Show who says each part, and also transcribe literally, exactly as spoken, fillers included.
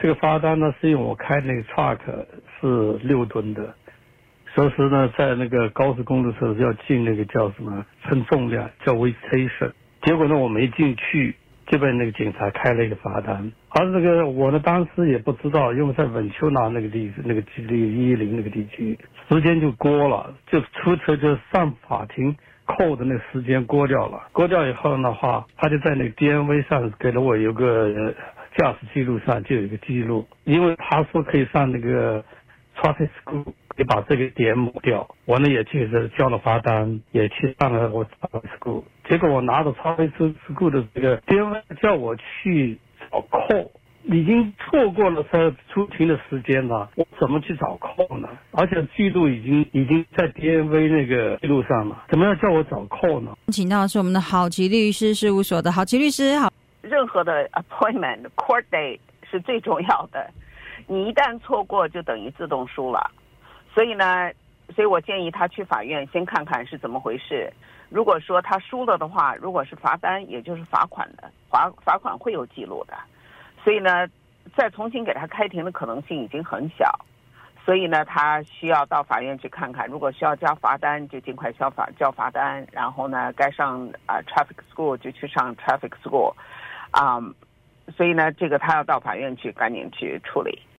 Speaker 1: 这个罚单呢是因为我开那个 truck 是六吨的，所以说呢在那个高速公路时候要进那个叫什么称重量叫 weight station， 结果呢我没进去，就被那个警察开了一个罚单。而这个我呢当时也不知道，因为在文丘纳那个地那个基地一一零那个地区，时间就过了，就出车就上法庭扣的那个时间过掉了。过掉以后的话，他就在那个 D M V 上给了我有个驾驶记录上就有一个记录，因为他说可以上那个 traffic school， 可以把这个点抹掉。我呢也去交了罚单，也去上了我 traffic school。结果我拿着 traffic school 的这个 D M V 叫我去找扣，已经错过了他出庭的时间了，我怎么去找扣呢？而且记录已经已经在 D M V 那个记录上了，怎么样叫我找扣呢？
Speaker 2: 请到的是我们的好奇律师事务所的好奇律师。好，
Speaker 3: 任何的 appointment court date 是最重要的，你一旦错过就等于自动输了。所以呢，所以我建议他去法院先看看是怎么回事。如果说他输了的话，如果是罚单，也就是罚款的，罚罚款会有记录的。所以呢，再重新给他开庭的可能性已经很小。所以呢，他需要到法院去看看，如果需要交罚单，就尽快交罚交罚单，然后呢，该上啊、呃、traffic school 就去上 traffic school， 啊、um, 所以呢，这个他要到法院去赶紧去处理。